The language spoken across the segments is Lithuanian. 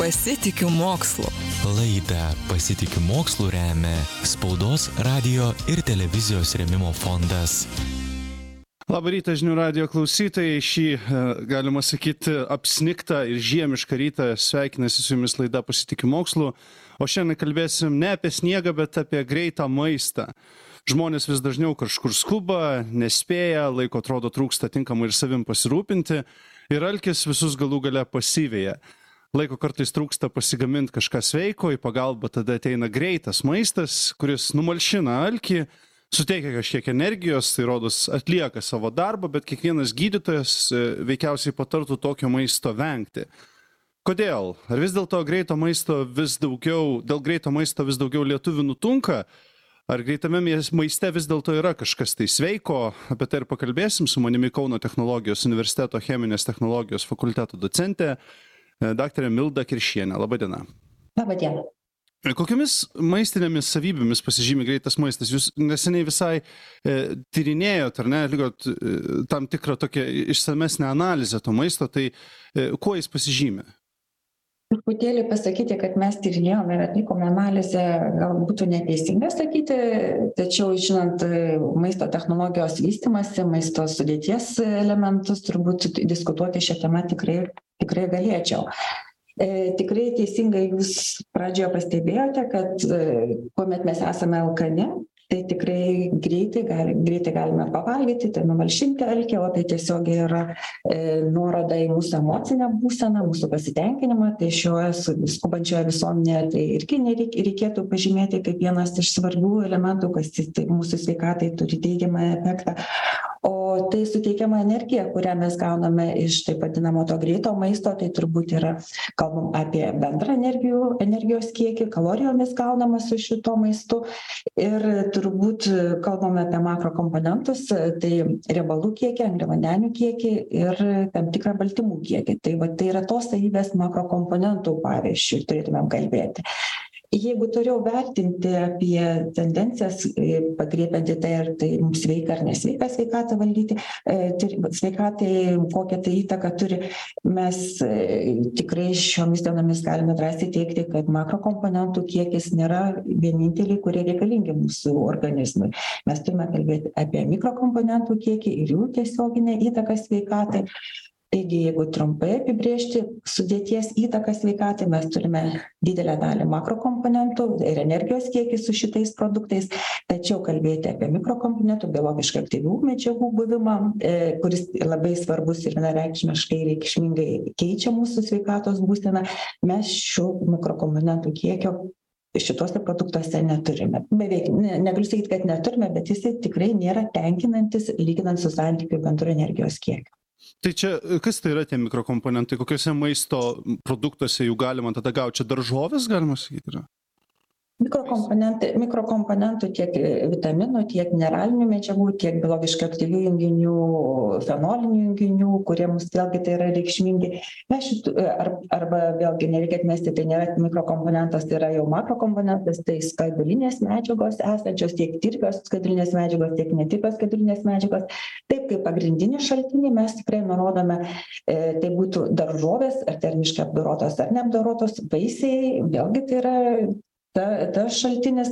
Pasitikiu mokslu. Laidą Pasitikiu mokslu remia Spaudos, radijo ir televizijos rėmimo fondas. Labą rytą žinių radijo klausytojai, šį, galima sakyti, apsniktą ir žiemišką rytą sveikinasi su jumis laida Pasitikiu mokslu, o šiandien kalbėsim ne apie sniegą, bet apie greitą maistą. Žmonės vis dažniau kažkur skuba, nespėja, laiko atrodo trūksta tinkamai ir savim pasirūpinti ir alkis visus galų gale pasiveja. Laiko kartais trūksta pasigaminti kažką sveiko, į pagalbą tada ateina greitas maistas, kuris numalšina alkį, suteikia kažkiek energijos, tai rodos atlieka savo darbą, bet kiekvienas gydytojas veikiausiai patartų tokio maisto vengti. Kodėl? Ar vis dėlto dėl greito maisto vis daugiau lietuvių nutunka? Ar greitame maiste vis dėlto yra kažkas tai sveiko? Apie tai ir pakalbėsim su manimi Kauno technologijos universiteto cheminės technologijos fakulteto docentė, daktarė Milda Kiršienė. Labadiena. Labadiena. Kokiamis maistinėmis savybėmis pasižymi greitas maistas? Jūs neseniai visai tyrinėjot, ar ne, atlikot tam tikrą tokią išsamesnę analizę to maisto, tai kuo jis pasižymi? Truputėlį pasakyti, kad mes tyrinėjome ir atlikome analizę, gal būtų neteisinga sakyti, tačiau žinant maisto technologijos vystymąsi, maisto sudėties elementus, turbūt diskutuoti šią temą tikrai galėčiau. Tikrai teisingai jūs pradžioje pastebėjote, kad kuomet mes esame alkani, tai tikrai greitai galime pavalgyti, tai numalšinti alkį, o tai tiesiog yra nuoroda į mūsų emocinę būseną, mūsų pasitenkinimą, tai šioje skubančioje visuomenėje tai irgi reikėtų pažymėti kaip vienas iš svarbių elementų, kas tai mūsų sveikatai turi teigiamą efektą. O tai suteikiama energija, kurią mes gauname iš taip vadinamo to greito maisto, tai turbūt yra, kalbam apie bendrą energijos kiekį, kalorijomis gaunamą su šito maistu ir turbūt kalbame apie makrokomponentus, tai riebalų kiekį, angliavandenių kiekį ir tam tikrą baltymų kiekį. Tai yra tos savybės makrokomponentų pavyzdžiui turėtumėm kalbėti. Jeigu turėjau vertinti apie tendencijas, pagriebiant į tai, ar tai mums sveika ar nesveika sveikatą valdyti, sveikatai kokią tai įtaką turi, mes tikrai šiomis dienomis galime drąsiai teikti, kad makrokomponentų kiekis nėra vieninteliai, kurie reikalingi mūsų organizmui. Mes turime kalbėti apie mikrokomponentų kiekį ir jų tiesioginę įtaką sveikatai. Taigi, jeigu trumpai apibrėžti sudėties įtaką sveikatai, mes turime didelę dalį makrokomponentų ir energijos kiekį su šitais produktais, tačiau kalbėti apie mikrokomponentų, biologiškai aktyvių medžiagų buvimą, kuris labai svarbus ir reikšmingai keičia mūsų sveikatos būseną, mes šių mikrokomponentų kiekio šituose produktuose neturime. Beveik, negaliu sakyti, kad neturime, bet jisai tikrai nėra tenkinantis lyginant su santykiu bendru energijos kiekiu. Tai čia, kas tai yra tie mikrokomponentai, kokiuose maisto produktuose jų galima tada gauti? Čia daržovės, galima sakyti, yra? Mikrokomponentų tiek vitaminų, tiek mineralinių medžiagų, tiek biologiškai aktyvių junginių, fenolinių junginių, kurie mums vėlgi tai yra reikšmingi. Arba vėlgi nereikia atmesti, tai nėra mikrokomponentas, tai yra jau makrokomponentas, tai skaidulynės medžiagos esančios, tiek tirpios skaidulynės medžiagos, tiek netirpios skaidulynės medžiagos. Taip kaip pagrindinį šaltinį mes tikrai nurodome, tai būtų daržovės, ar termiškai apdorotos ar neapdorotos, vaisiai, vėlgi tai yra tas šaltinis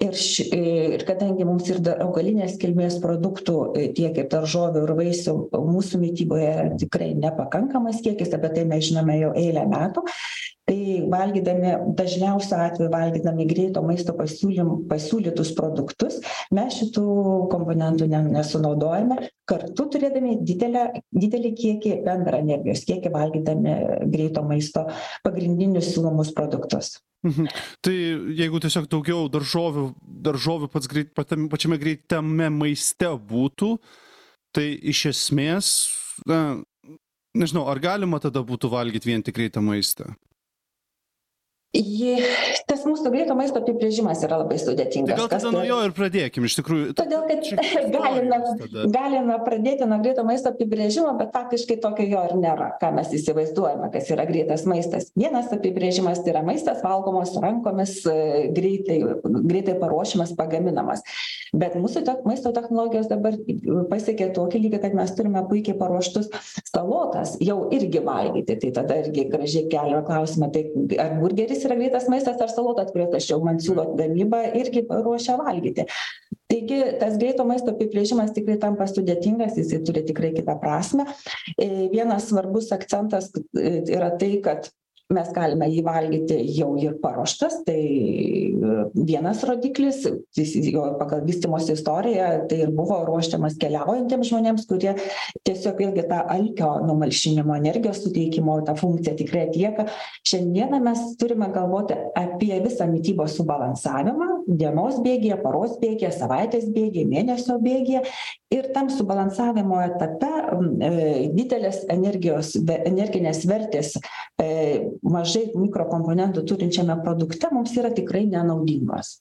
ir kadangi mums ir augalinės kilmės produktų tiek ir daržovių ir vaisių mūsų mityboje tikrai nepakankamas kiekis, apie tai mes žinome jau eilę metų, tai dažniausiu atveju valgydami greito maisto pasiūlytus produktus, mes šitų komponentų nesunaudojame, kartu turėdami didelį kiekį, bendrą energijos kiekį valgydami greito maisto pagrindinius siūlomus produktus. Tai jeigu tiesiog daugiau daržovių pačiame greitame maiste būtų, tai iš esmės, nežinau, ar galima tada būtų valgyti vien tik greitą maistą? Tas mūsų greito maisto apibrėžimas yra labai sudėtingas. Tai gal tada nuo jo ir pradėkim, iš tikrųjų. Todėl, kad galime pradėti nuo greito maisto apibrėžimo, bet faktiškai tokio jo ir nėra, ką mes įsivaizduojame, kas yra greitas maistas. Vienas apibrėžimas tai yra maistas valgomas rankomis, greitai paruošiamas, pagaminamas. Bet mūsų maisto technologijos dabar pasiekė tokį lygį, kad mes turime puikiai paruoštus salotas jau irgi valgyti. Tai tada irgi gražiai kelia klausimą, tai ar burgeris yra greitas maistas ar salotas, kurios aš jau man siūlo gamybą, irgi ruošia valgyti. Taigi tas greito maisto apibrėžimas tikrai tampa sudėtingas, jis turi tikrai kitą prasme. Vienas svarbus akcentas yra tai, kad mes galime jį valgyti jau ir paruoštas, tai vienas rodiklis, jo pagal vystymosi istoriją, tai ir buvo ruošiamas keliaujantiems žmonėms, kurie tiesiog vėlgi tą alkio numalšinimo, energijos suteikimo, tą funkciją tikrai atlieka. Šiandieną mes turime galvoti apie visą mitybos subalansavimą, dienos bėgyje, paros bėgyje, savaitės bėgyje, mėnesio bėgyje. Ir tam subalansavimo etape didelės energinės vertės mažai mikrokomponentų turinčiame produkte mums yra tikrai nenaudingos.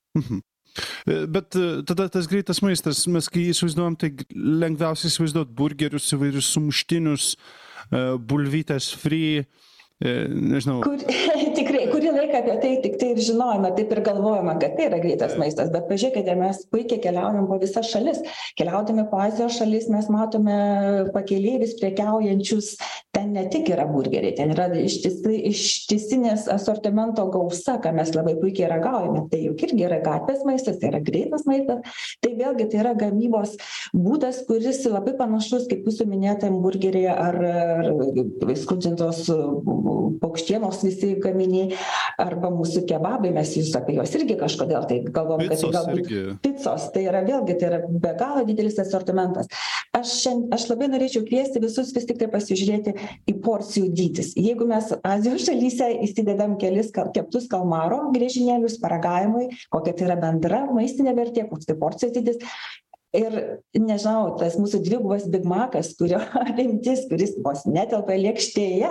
Bet tada tas greitas maistas, mes kai įsivaizduojam, tai lengviausiai įsivaizduot burgerius, įvairius sumuštinius, bulvytės free, nežinau. Tikrai, kurį laiką apie tai tik tai ir žinojame, taip ir galvojame, kad tai yra greitas maistas, bet pažiūrėkite, mes puikiai keliaujam po visas šalis. Keliaudami po Azijos šalis mes matome pakeleivius prekiaujančius, ten ne tik yra burgeriai, ten yra ištisinės asortimento gausa, ką mes labai puikiai ragaujame. Tai juk irgi yra gatvės maistas, tai yra greitas maistas, tai vėlgi tai yra gamybos būdas, kuris labai panašus, kaip jūsų minėtam burgeriai ar skrudintos paukštienos visi gaminiai, arba mūsų kebabai, mes jūs apie juos irgi kažkodėl tai galvom, kad tai galbūt picos, tai yra vėlgi, tai yra be galo didelis asortimentas. Aš labai norėčiau kviesti visus vis tik tai pasižiūrėti į porcijų dydis. Jeigu mes Azijos šalyse įsidedam kelis keptus kalmaro griežinėlius paragavimui, kokia tai yra bendra maistinė vertė, koks tai porcijos dydis. Ir nežinau, tas mūsų dvigubas Big Macas, kurio apimtis, kuris vos netelpa lėkštėje.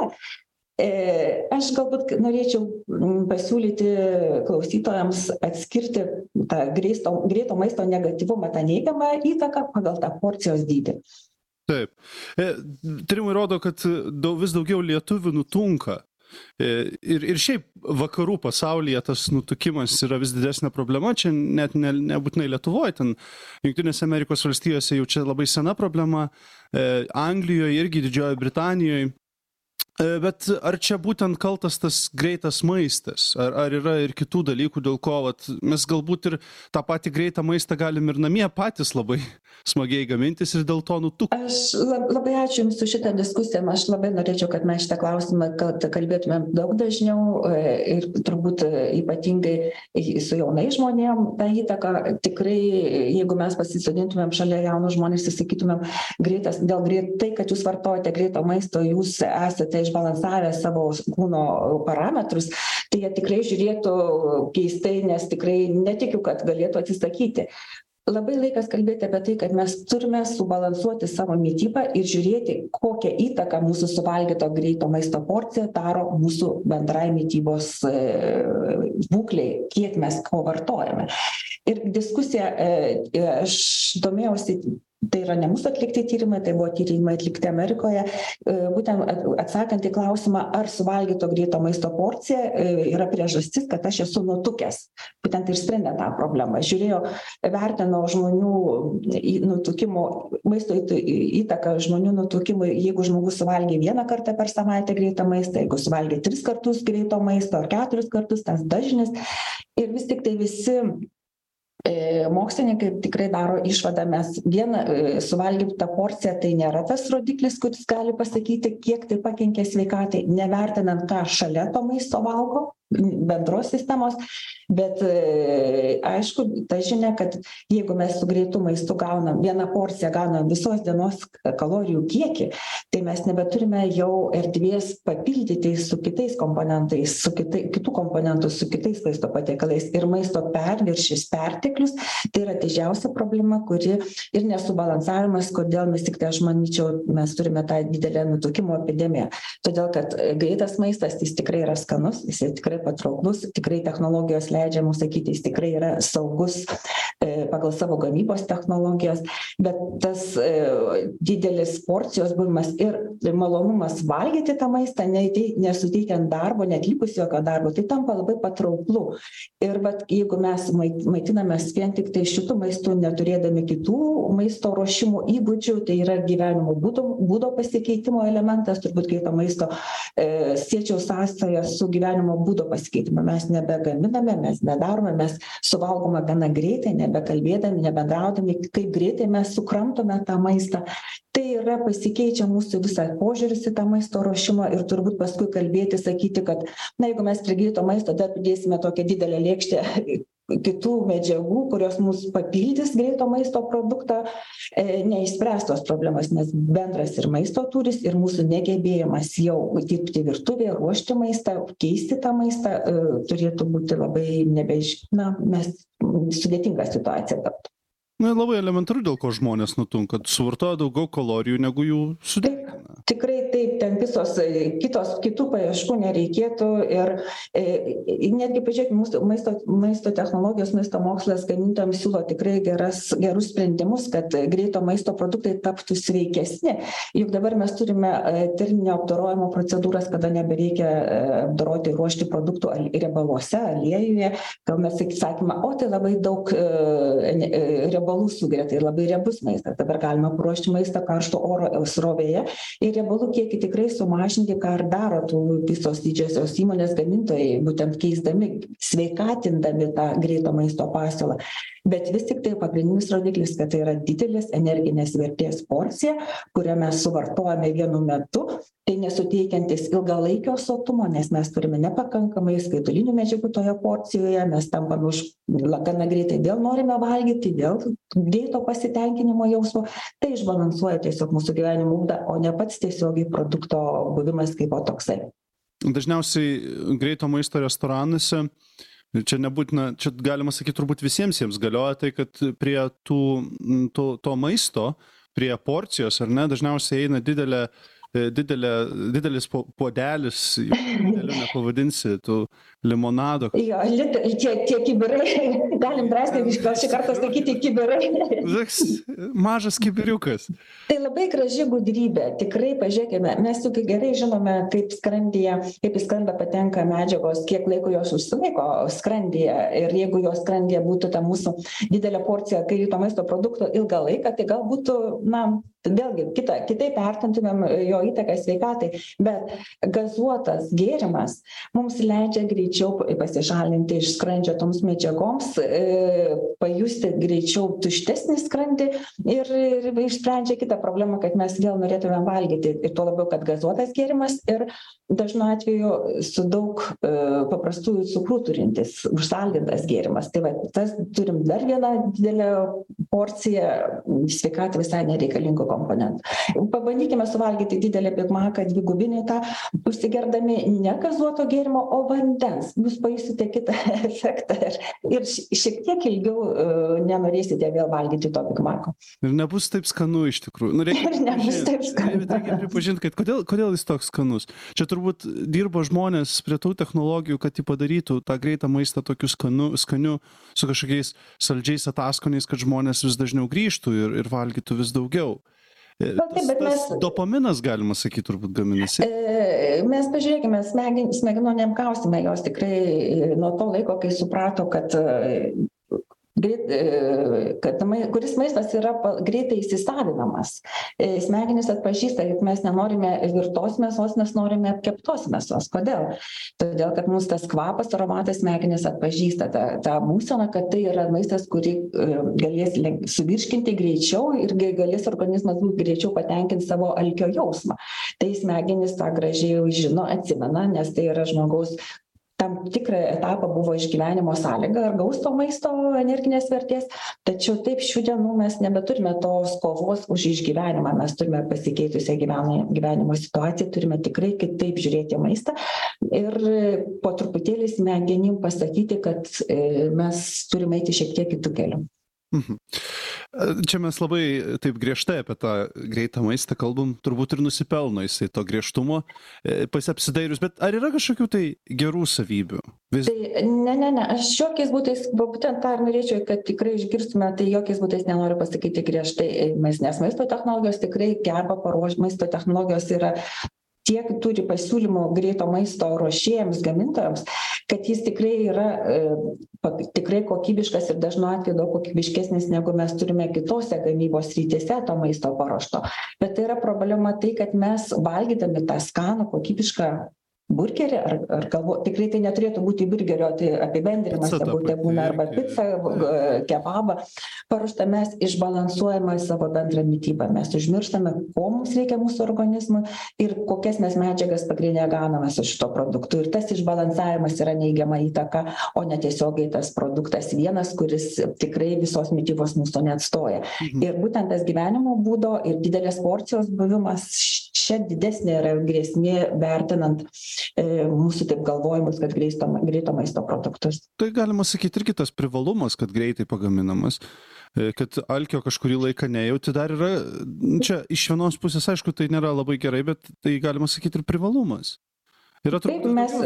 Aš galbūt norėčiau pasiūlyti klausytojams atskirti tą greito maisto negatyvumą, tą neigiamą įtaką pagal tą porcijos dydį. Taip. Tyrimai rodo, kad vis daugiau lietuvių nutunka. Ir šiaip vakarų pasaulyje tas nutukimas yra vis didesnė problema, čia net nebūtinai Lietuvoje, ten Jungtinėse Amerikos valstijose jau čia labai sena problema, Anglijoje irgi, Didžiojoje Britanijoje. Bet ar čia būtent kaltas tas greitas maistas? Ar yra ir kitų dalykų, dėl ko mes galbūt ir tą patį greitą maistą galim ir namie patys labai smagiai gamintis ir dėl to nutukti? Aš labai ačiū Jums už šitą diskusiją. Aš labai norėčiau, kad mes šitą klausimą kalbėtumėm daug dažniau ir turbūt ypatingai su jaunais žmonėm tą įtaką. Tikrai, jeigu mes pasisodintumėm šalia jaunų žmonės ir sakytumėm, tai, kad jūs vartojate greito maisto, jūs esate išbalansavę savo kūno parametrus, tai jie tikrai žiūrėtų keistai, nes tikrai netikiu, kad galėtų atsisakyti. Labai laikas kalbėti apie tai, kad mes turime subalansuoti savo mitybą ir žiūrėti, kokią įtaką mūsų suvalgyto greito maisto porcija daro mūsų bendrai mitybos būklei, kiek mes ko vartojame. Ir diskusija, aš domėjausi, tai yra ne mūsų atlikti tyrimai, tai buvo tyrimai atlikti Amerikoje, būtent atsakant į klausimą, ar suvalgyto greito maisto porcija yra priežastis, kad aš esu nutukęs. Būtent ir sprendė tą problemą. Žiūrėjo, vertino žmonių nutukimo, maisto įtaką žmonių nutukimui, jeigu žmogus suvalgė 1 kartą per savaitę greitą maistą, jeigu suvalgė 3 kartus greito maisto ar 4 kartus, tas dažnis. Ir vis tik tai visi mokslininkai tikrai daro išvadą, mes suvalgytą porciją, tai nėra tas rodiklis, kuris gali pasakyti, kiek tai pakenkia sveikatai, nevertinant, ką šalia to maisto valgo, bendros sistemos, bet aišku, ta žinia, kad jeigu mes su greitu maistu gaunam, 1 porciją gaunam visos dienos kalorijų kiekį, tai mes nebeturime jau erdvės papildyti su kitais komponentais, kitų komponentų, su kitais maisto patiekalais. Ir maisto perviršis, perteklius, tai yra didžiausia problema, kuri ir nesubalansavimas, kodėl mes tik tai, aš manyčiau, mes turime tą didelę nutukimo epidemiją. Todėl, kad greitas maistas, jis tikrai yra skanus, jis tikrai patrauklus, tikrai technologijos leidžia mums sakyti, jis tikrai yra saugus pagal savo gamybos technologijas, bet tas didelis porcijos buvimas ir malonumas valgyti tą maistą, nesuteikiant darbo, netlikus jokio darbo, tai tampa labai patrauklu. Ir jeigu mes maitinamės vien tik tai šitų maistų, neturėdami kitų maisto ruošimo įgūdžių, tai yra gyvenimo būdo pasikeitimo elementas, turbūt greito maisto siečiau sąsają su gyvenimo būdo pasikeitimu. Mes nebegaminame, mes nedarome, mes suvalgome gana greitai, nebekalbėdami, nebendraudami, kaip greitai mes sukramtome tą maistą. Tai yra pasikeičia mūsų visą požiūris į tą maisto ruošimą ir turbūt paskui kalbėti, sakyti, kad jeigu mes prie greito maisto dar pridėsime tokią didelę lėkštę kitų medžiagų, kurios mus papildys greito maisto produktą, neišspręstos problemas, nes bendras ir maisto turis, ir mūsų negebėjimas jau dirbti virtuvėje, ruošti maistą, keisti tą maistą, turėtų būti labai sudėtinga situacija taptų. Labai elementaru, dėl ko žmonės nutunka, kad suvartoja daugiau kalorijų, negu jų sudegina. Tikrai taip, ten visos kitų paieškų nereikėtų ir netgi pažiūrėkime, maisto technologijos, maisto mokslas gamintojams siūlo tikrai gerus sprendimus, kad greito maisto produktai taptų sveikesni. Juk dabar mes turime terminio apdorojimo procedūras, kada nebereikia apdoroti, ruošti produktų riebaluose, aliejuje. Gal mes sakime, tai labai daug riebalų sugeria, tai labai riebus maistas. Dabar galima paruošti maistą karšto oro srovėje ir riebalų kiekį tikrai sumažinti, ką ir daro visos didžiosios įmonės gamintojai, būtent keisdami, sveikatindami tą greito maisto pasiūlą. Bet vis tik tai pagrindinis rodiklis, kad tai yra didelis energinės vertės porcija, kurią mes suvartojame vienu metu, tai nesuteikiantis ilgalaikio sotumo, nes mes turime nepakankamai skaidulinių medžiagų toje porcijoje, mes tampame gana greitai, dėl norime valgyti, dėl greito pasitenkinimo jausmo, tai išbalansuoja tiesiog mūsų gyvenimo būdą, o ne pats tiesiogiai produkto buvimas kaip toksai. Dažniausiai greito maisto restoranuose, čia nebūtina, čia galima sakyti, turbūt visiems jiems galioja tai, kad prie to maisto, prie porcijos, ar ne, dažniausiai eina didelis puodelis, dideliu nepavadinsi, tų limonado. Jo, tie kibirai, galim drąsiai šį kartą sakyti kibirai. Mažas kibiriukas. Tai labai graži gudrybė, tikrai pažiūrėkime, mes juk gerai žinome, kaip į skrandą patenka medžiagos, kiek laiko jos užsilaiko skrandyje ir jeigu jos skrandyje būtų ta mūsų didelė porcija greito maisto produkto ilgą laiką, tai gal būtų, vėlgi, kitaip vertintumėm jo įtaką sveikatai, bet gazuotas gėrimas mums leidžia greičiau pasišalinti iš skrandžio toms medžiagoms, pajusti greičiau tuštesnį skrandį ir išsprendžia kitą problemą, kad mes vėl norėtume valgyti. Ir tuo labiau, kad gazuotas gėrimas ir dažnu atveju su daug paprastųjų cukrų turintis, užsaldintas gėrimas. Tai tas turim dar vieną didelę porciją sveikatai visai nereikalingų komponentų. Pabandykime suvalgyti didelį bigmaką, dvigubinį tą, užsigerdami ne gazuoto gėrimo, o vandens. Jūs pajusite kitą efektą ir šiek tiek ilgiau nenorėsite vėl valgyti to bigmako. Ir nebus taip skanu iš tikrųjų. Ir nebus taip skanu. Reikia pripažinti, kad kodėl jis toks skanus. Čia turbūt dirbo žmonės prie tų technologijų, kad jį padarytų tą greitą maistą tokiu skaniu, su kažkokiais saldžiais ataskoniais, kad žmonės vis dažniau grįžtų ir valgytų vis daugiau. Tas dopaminas, galima sakyti, turbūt gaminasi. Mes pažiūrėkime, smegenų neapgausime jos tikrai nuo to laiko, kai suprato, kad kuris maistas yra greitai įsisavinamas. Smegenys atpažįsta, kad mes nenorime virtos mėsos, mes norime apkeptos mėsos. Kodėl? Todėl, kad mūsų tas kvapas, aromatas smegenys atpažįsta tą būseną, kad tai yra maistas, kurį galės suvirškinti greičiau ir galės organizmas greičiau patenkinti savo alkio jausmą. Tai smegenys tą gražiai jau žino, atsimena, nes tai yra žmogaus tam tikrą etapą buvo išgyvenimo sąlyga ar gaus to maisto energinės vertės, tačiau taip šių dienų mes nebeturime tos kovos už išgyvenimą, mes turime pasikeitusią gyvenimo situaciją, turime tikrai kitaip žiūrėti maistą ir po truputėlį smegenim pasakyti, kad mes turime eiti šiek tiek kitų kelių. Čia mes labai taip griežtai apie tą greitą maistą kalbam, turbūt ir nusipelno jisai to griežtumo apsidairius, bet ar yra kažkokių tai gerų savybių? Tai ne, aš jokiais būtais, būtent tą ir norėčiau, kad tikrai išgirstume, tai jokiais būtais nenoriu pasakyti griežtai, nes maisto technologijos tikrai geba paruošti, maisto technologijos yra tiek turi pasiūlymų greito maisto ruošėjams, gamintojams, kad jis tikrai yra tikrai kokybiškas ir dažnu atveju daug kokybiškesnis, negu mes turime kitose gamybos srityse to maisto paruošto. Bet tai yra problema tai, kad mes valgydami tą skanų, kokybišką burgerį, ar tikrai tai neturėtų būti burgerio, tai apibendrimas, tai būna arba pica, kebabą, paruoštą mes išbalansuojame savo bendrą mitybą. Mes užmirštame, ko mums reikia mūsų organizmui ir kokias mes medžiagas pagrindinę gauname su šito produktu. Ir tas išbalansavimas yra neigiama įtaka, o netiesiogiai tas produktas vienas, kuris tikrai visos mitybos mūsų neatstoja. Ir būtent tas gyvenimo būdo ir didelės porcijos buvimas čia didesnė yra grėsmė vertinant mūsų taip galvojimus, kad greito maisto produktus. Tai galima sakyti ir kitas privalumas, kad greitai pagaminamas, kad alkio kažkurį laiką nejauti, dar yra, čia iš vienos pusės, aišku, tai nėra labai gerai, bet tai galima sakyti ir privalumas. Taip,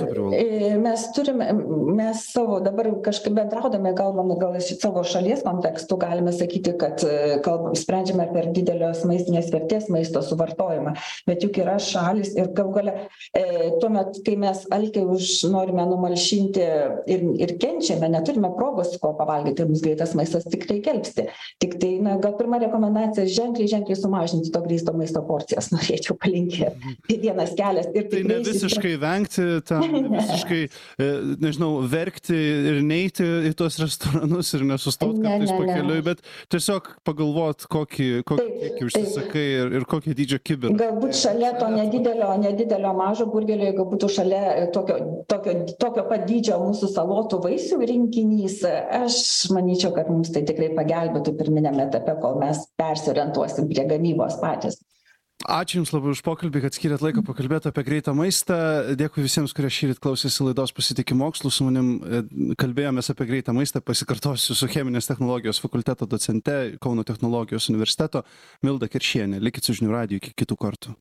mes savo, dabar kažkaip bendraudami kalbame gal iš savo šalies kontekstų, galime sakyti, kad sprendžiame per didelios maistinės vertės maisto suvartojimą, bet juk yra šalis ir gal galia, tuomet, kai mes alkį norime numalšinti ir kenčiame, neturime progos ko pavalgyti, ir mums greitas maistas tikrai gelbsti. Tik tai, gal pirma rekomendacija ženkliai sumažinti to greisto maisto porcijas, norėčiau palinkėti. Tai vienas kelias. Ir tai ne visiškai vengti, ten visiškai, nežinau, verkti ir neiti į tuos restoranus ir nesustoti kartais pakeliui, bet tiesiog pagalvot, kokį užsisakai ir kokį dydžio kibirą. Galbūt šalia to nedidelio mažo burgerio, jeigu būtų šalia tokio pat dydžio mūsų salotų vaisių rinkinys, aš manyčiau, kad mums tai tikrai pagelbėtų pirminėme etape, kol mes persiorientuosim prie gamybos patys. Ačiū Jums labai už pokalbį, kad skyrėt laiką pakalbėti apie greitą maistą. Dėkui visiems, kurie šįryt klausėsi laidos Pasitikiu mokslu. Su manim kalbėjomės apie greitą maistą. Pasikartosiu su Cheminės technologijos fakulteto docente Kauno technologijos universiteto Milda Keršienė. Likit su Žinių radiju iki kitų kartų.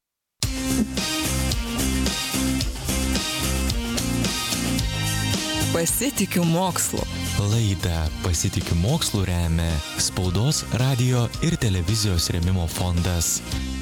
Pasitikiu mokslu. Laidą Pasitikiu mokslu remia Spaudos, radio ir televizijos rėmimo fondas.